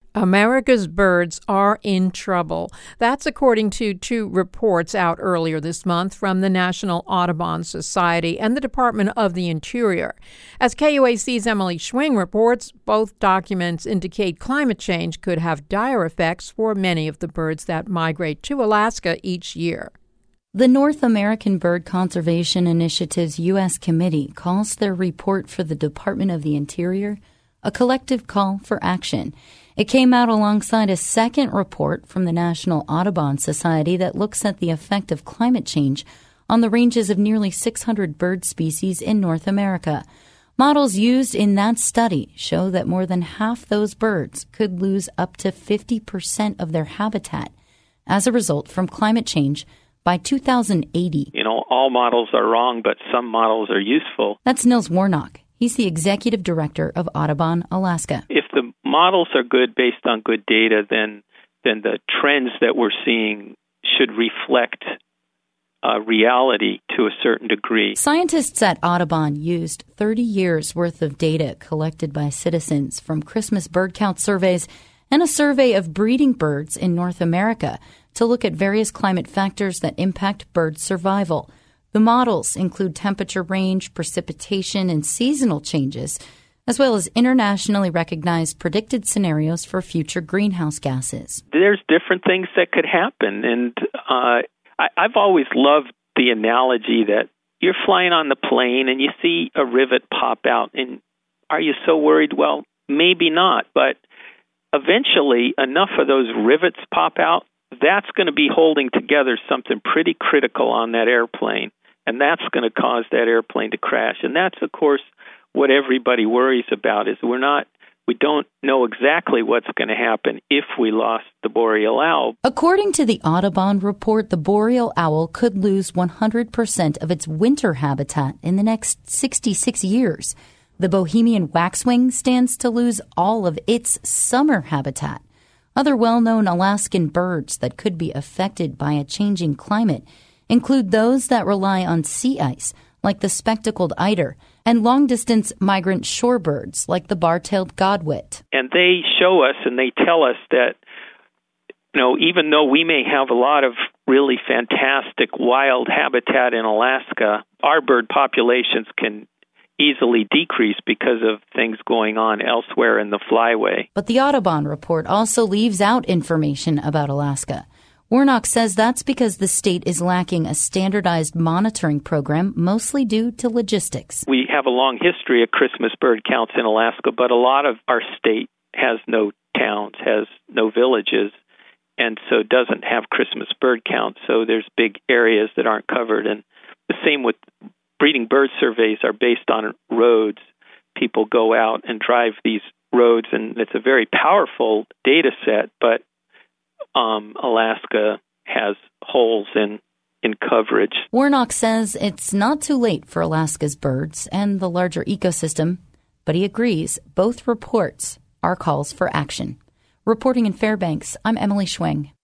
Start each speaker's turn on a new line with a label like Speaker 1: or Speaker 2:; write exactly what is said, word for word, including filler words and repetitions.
Speaker 1: America's birds are in trouble. That's according to two reports out earlier this month from the National Audubon Society and the Department of the Interior. As K U A C's Emily Schwing reports, both documents indicate climate change could have dire effects for many of the birds that migrate to Alaska each year.
Speaker 2: The North American Bird Conservation Initiative's U S Committee calls their report for the Department of the Interior a collective call for action. It came out alongside a second report from the National Audubon Society that looks at the effect of climate change on the ranges of nearly six hundred bird species in North America. Models used in that study show that more than half those birds could lose up to fifty percent of their habitat as a result from climate change by two thousand eighty.
Speaker 3: You know, all models are wrong, but some models are useful.
Speaker 2: That's Nils Warnock. He's the executive director of Audubon Alaska.
Speaker 3: If the models are good based on good data, then then the trends that we're seeing should reflect uh, reality to a certain degree.
Speaker 2: Scientists at Audubon used thirty years worth of data collected by citizens from Christmas bird count surveys and a survey of breeding birds in North America to look at various climate factors that impact bird survival. The models include temperature range, precipitation, and seasonal changes, as well as internationally recognized predicted scenarios for future greenhouse gases.
Speaker 3: There's different things that could happen, and uh, I, I've always loved the analogy that you're flying on the plane and you see a rivet pop out, and are you so worried? Well, maybe not, but eventually enough of those rivets pop out, that's going to be holding together something pretty critical on that airplane. And that's going to cause that airplane to crash. And that's, of course, what everybody worries about is we're not, we don't know exactly what's going to happen if we lost the boreal owl.
Speaker 2: According to the Audubon report, the boreal owl could lose one hundred percent of its winter habitat in the next sixty-six years. The Bohemian waxwing stands to lose all of its summer habitat. Other well-known Alaskan birds that could be affected by a changing climate include those that rely on sea ice, like the spectacled eider, and long-distance migrant shorebirds, like the bar-tailed godwit.
Speaker 3: And they show us and they tell us that, you know, even though we may have a lot of really fantastic wild habitat in Alaska, our bird populations can easily decrease because of things going on elsewhere in the flyway.
Speaker 2: But the Audubon report also leaves out information about Alaska. Warnock says that's because the state is lacking a standardized monitoring program, mostly due to logistics.
Speaker 3: We have a long history of Christmas bird counts in Alaska, but a lot of our state has no towns, has no villages, and so doesn't have Christmas bird counts. So there's big areas that aren't covered. And the same with breeding bird surveys are based on roads. People go out and drive these roads, and it's a very powerful data set, but Um, Alaska has holes in, in coverage.
Speaker 2: Warnock says it's not too late for Alaska's birds and the larger ecosystem, but he agrees both reports are calls for action. Reporting in Fairbanks, I'm Emily Schwing.